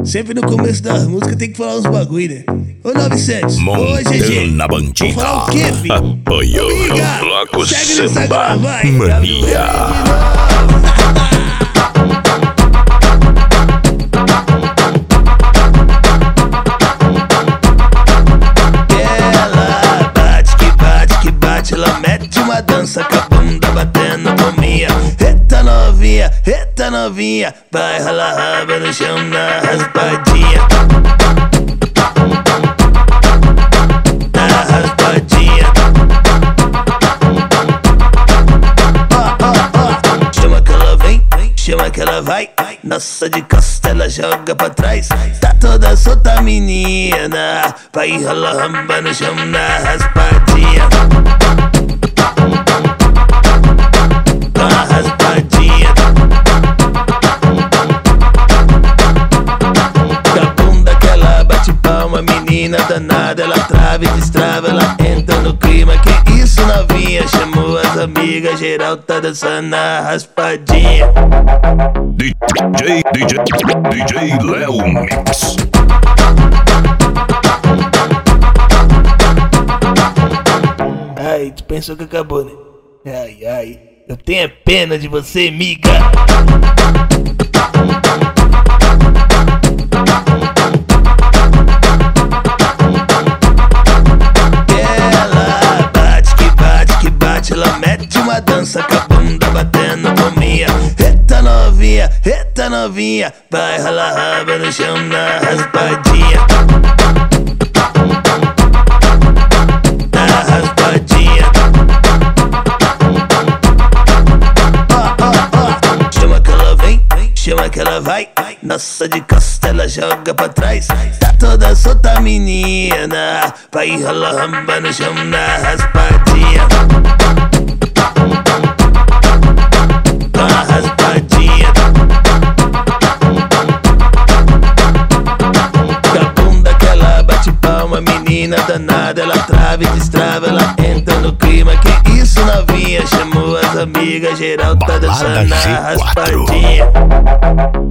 Sempre no começo das músicas tem que falar uns bagulho, né? Ô 900, ô GG, na bandida. vou falar o quê, filho? Apoio Bloco Samba Mania. Ela bate que bate, ela mete uma dança com a bunda batendo palminha. Eita novinha, vai ralar raba no chão na raspadinha. Na raspadinha. Chama que ela vem, chama que ela vai. Nossa, de costa ela joga pra trás. Tá toda solta menina, vai ralar raba no chão na raspadinha. Menina danada, ela trava e destrava, ela entra no clima. Que isso novinha, chamou as amigas, geral tá dançando na raspadinha. DJ Léo Mix. Ai, tu pensou que acabou, né? Ai, eu tenho pena de você, miga. Ela mete uma dança com a bunda batendo palminha. Eita novinha, vai ralar raba no chão na raspadinha. Na raspadinha. Chama que ela vem, chama que ela vai. Nossa, de costa ela joga pra trás. Tá toda solta menina, vai ralar raba no chão na raspadinha. Menina danada, ela trava e destrava, ela entra no clima. Que isso novinha, chamou as amigas, geral tá dançando na raspadinha.